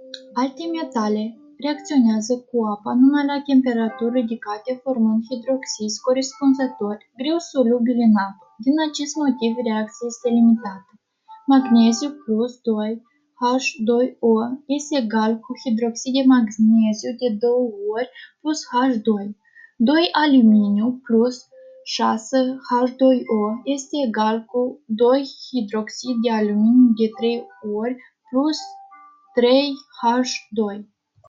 Alte metale reacționează cu apa numai la temperaturi ridicate, formând hidroxizi corespunzători, greu solubili în apă. Din acest motiv, reacția este limitată. Magneziu plus 2 H2O este egal cu hidroxid de magneziu de 2 ori plus H2. 2 aluminiu plus 6 H2O este egal cu 2 hidroxid de aluminiu de 3 ori plus 3H2.